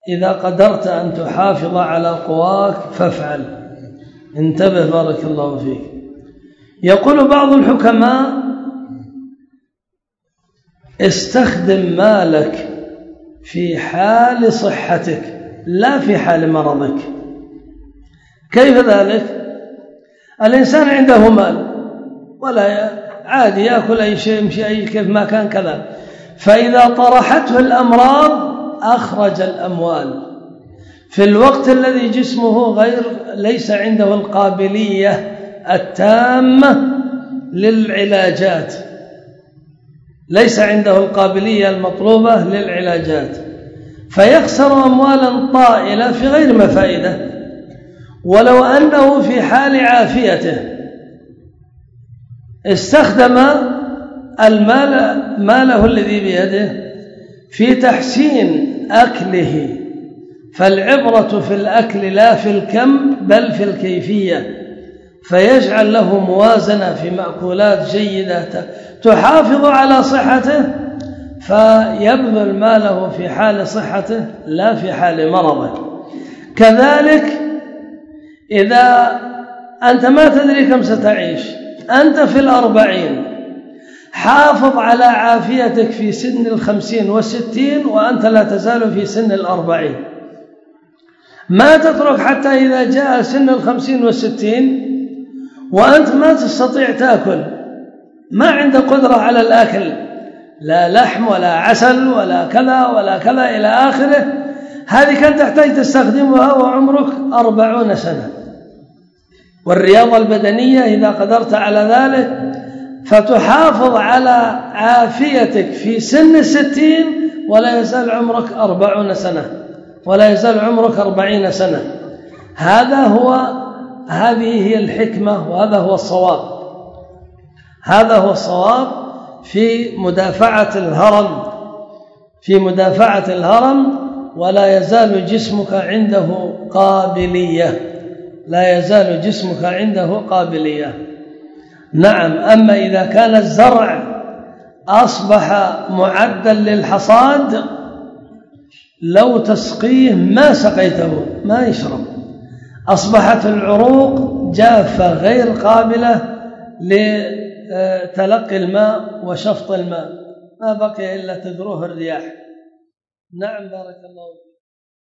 إذا قدرت أن تحافظ على قواك فافعل. انتبه بارك الله فيك. يقول بعض الحكماء استخدم مالك في حال صحتك لا في حال مرضك. كيف ذلك؟ الإنسان عنده مال ولا عادي يأكل أي شيء يمشي أي كيف ما كان كذا، فإذا طرحته الأمراض أخرج الأموال في الوقت الذي جسمه ليس عنده القابلية التامة للعلاجات، ليس عنده القابلية المطلوبة للعلاجات، فيخسر أموالا طائلة في غير مفائدة. ولو أنه في حال عافيته استخدم ماله الذي بيده في تحسين أكله، فالعبرة في الأكل لا في الكم بل في الكيفية، فيجعل له موازنة في مأكولات جيدة تحافظ على صحته، فيبذل ماله في حال صحته لا في حال مرضه. كذلك إذا أنت ما تدري كم ستعيش، أنت في 40، حافظ على عافيتك في سن 50 و60 وأنت لا تزال في سن 40. ما تترك حتى إذا جاء سن 50 و60 وأنت ما تستطيع تأكل، ما عندك قدرة على الأكل، لا لحم ولا عسل ولا كذا ولا كذا إلى آخره. هذه كانت تحتاج تستخدمها وعمرك 40 سنة. والرياضة البدنية إذا قدرت على ذلك فتحافظ على عافيتك في سن 60 ولا يزال عمرك 40 سنة ولا يزال عمرك 40 سنة. هذه هي الحكمة وهذا هو الصواب. هذا هو الصواب في مدافعة الهرم، ولا يزال جسمك عنده قابلية، لا يزال جسمك عنده قابلية. نعم. أما إذا كان الزرع أصبح معدا للحصاد لو تسقيه ما سقيته ما يشرب، أصبحت العروق جافة غير قابلة لتلقي الماء وشفط الماء، ما بقي إلا تذروه الرياح. نعم بارك الله.